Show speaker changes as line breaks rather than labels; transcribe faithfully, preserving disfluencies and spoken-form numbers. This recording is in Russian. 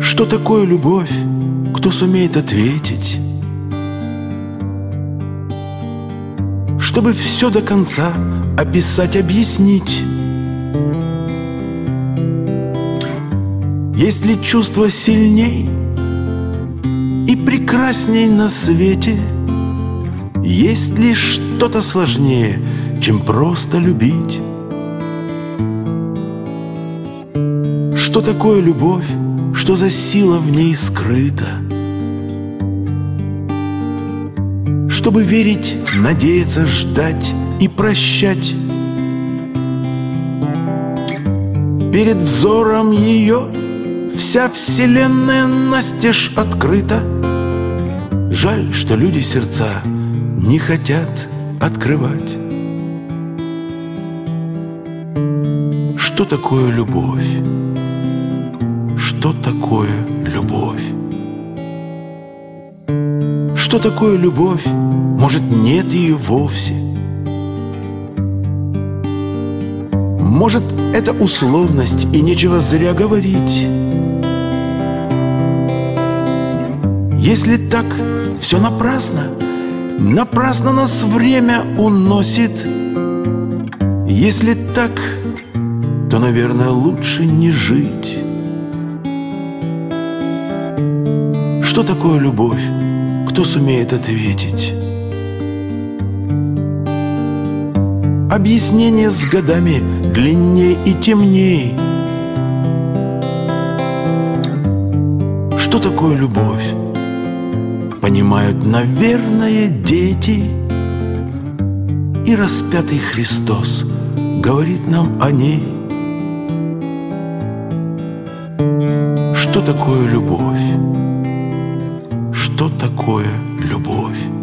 Что такое любовь? Кто сумеет ответить? Чтобы все до конца описать, объяснить. Есть ли чувство сильней и прекрасней на свете? Есть ли что-то сложнее, чем просто любить? Что такое любовь? Что за сила в ней скрыта? Чтобы верить, надеяться, ждать и прощать. Перед взором ее вся вселенная настежь открыта. Жаль, что люди сердца не хотят открывать. Что такое любовь? Что такое любовь? Что такое любовь? Может, нет ее вовсе? Может, это условность, и нечего зря говорить. Если так, все напрасно. Напрасно нас время уносит. Если так, то, наверное, лучше не жить. Что такое любовь? Кто сумеет ответить? Объяснение с годами длинней и темней. Что такое любовь? Понимают, наверное, дети. И распятый Христос говорит нам о ней. Что такое любовь? Что такое любовь?